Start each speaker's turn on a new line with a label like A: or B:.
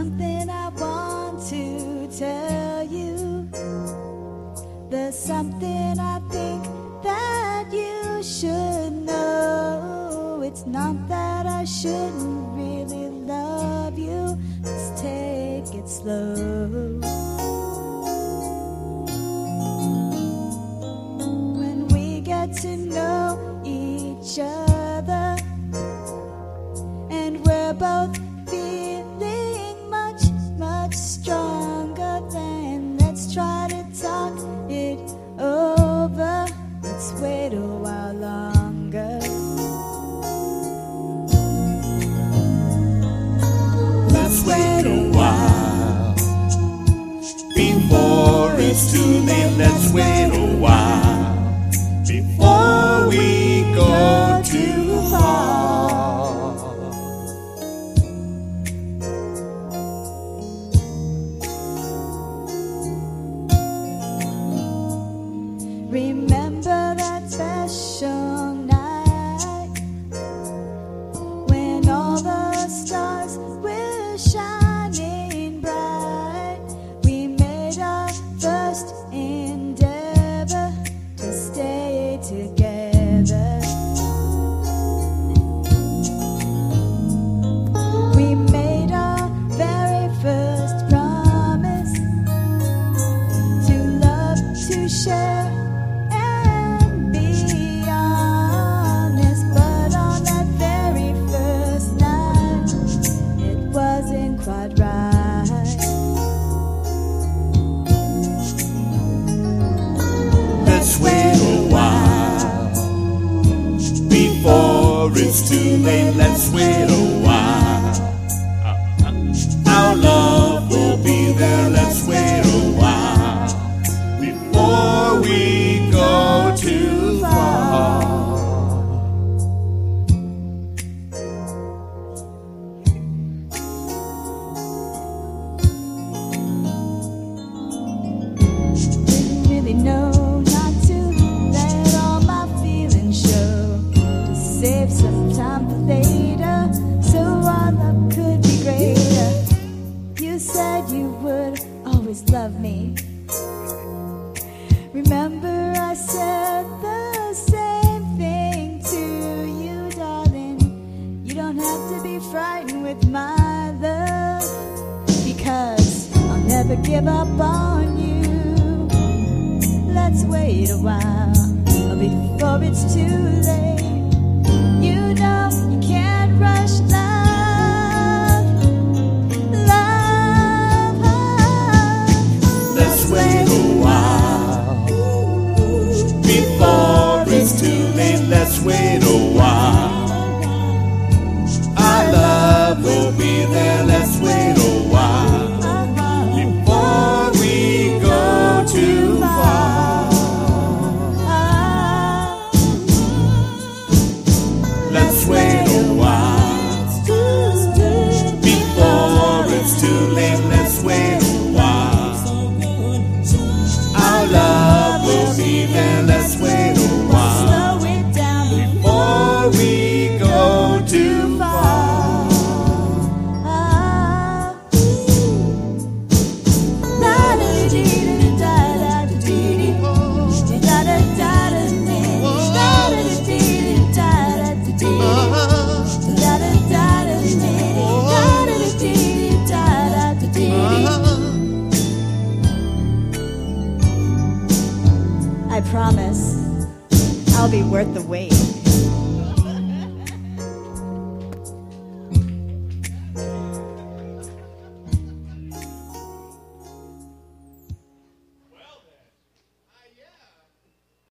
A: something I want to tell you. There's something I think that you should know. It's not that I shouldn't really love you. Let's take it slow. When we get to know each other and we're both feeling much, much stronger, then let's try to talk it over. Let's wait a while longer.
B: Let's wait a while before it's too late. Let's wait a while before we go too far.
A: Remember that special night when all the stars were shining bright. We made our first endeavor to stay together. We made our very first promise to love, to share, and be honest. But on that very first night, it wasn't quite right.
B: Let's wait a while before it's too late. Let's wait a while. Our love will be there. Let's wait a while before we go too far.
A: Didn't really know not to let all my feelings show, to save some time for later, so our love could be greater. You said you would always love me. Remember I said the same thing to you, darling. You don't have to be frightened with my love, because I'll never give up on you. Let's wait a while before it's too late. You know you can't rush love, love.
B: Let's wait a while before it's too late. Let's wait a while. Our love will be there. Let's wait a while before we go too far. Let's wait a while before it's too late. Let's wait a while. Our love will be there. Let's wait a while
A: Slow it down
B: before we go too far.
A: I promise I'll be worth the wait.